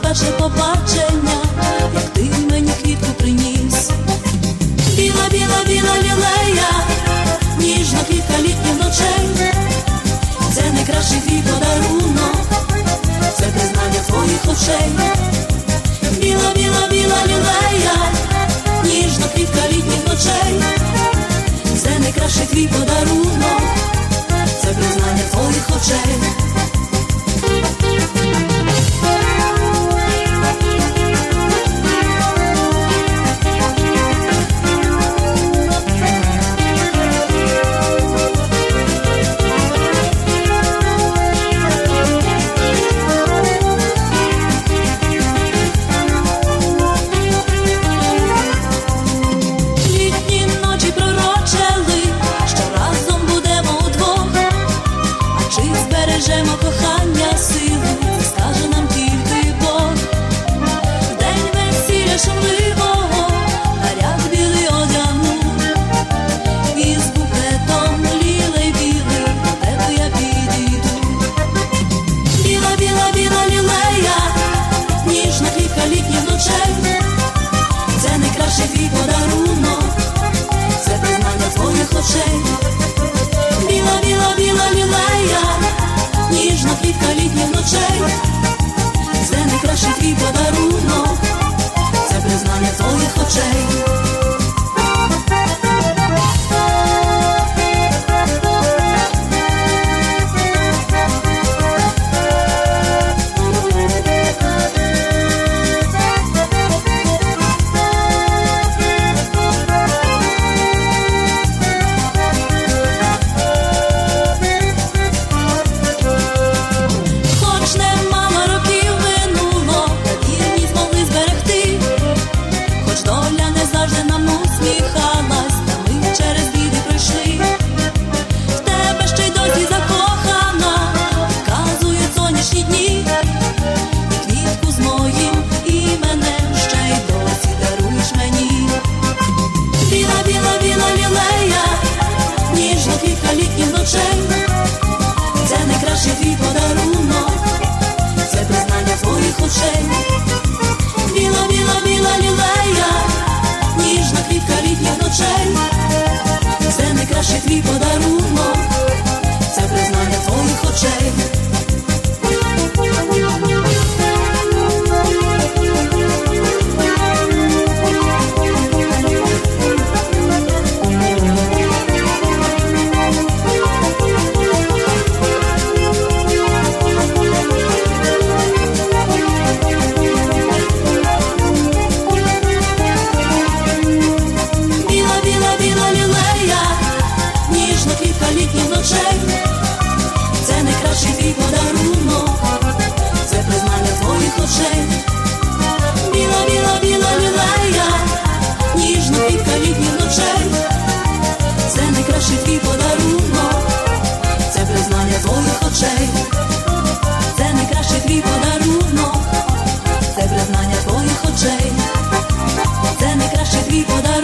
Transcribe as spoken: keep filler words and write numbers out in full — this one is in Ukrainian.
перше побачення, як ти мені квітку приніс. Біла, біла, біла лілея, ніжна квітка літніх ночей. Це найкращий твій подарунок, це признання твоїх очей. Біла, біла, біла лілея, ніжна квітка літніх ночей. Це найкращий твій подарунок, це признання твоїх очей. Бережемо кохання сили, це скаже нам тільки Бог. В день весілля шумливого наряд білий одягну, і з букетом лілей білий до тебе я підійду. Біла, біла, біла лілея, ніжна квітка літніх ночей. Це найкращий твій подарунок, це признання твоїх очей. Біла, біла, біла лілея, ніжна квітка літніх ночей. Це найкращий твій подарунок, це признання твоїх очей. Це найкращий твій подарунок, це признання твоїх очей. Біла, біла, біла лілея, ніжна квітка літніх ночей. Це найкращий твій подарунок, це признання твоїх очей. Це найкращий твій подарунок, це признання твоїх очей. Біла, біла, біла лілея, ніжна квітка літніх ночей. Це найкращий твій подарунок, це признання твоїх очей. Це найкращий твій подарунок, це признання твоїх очей. Це найкращий твій подарунок.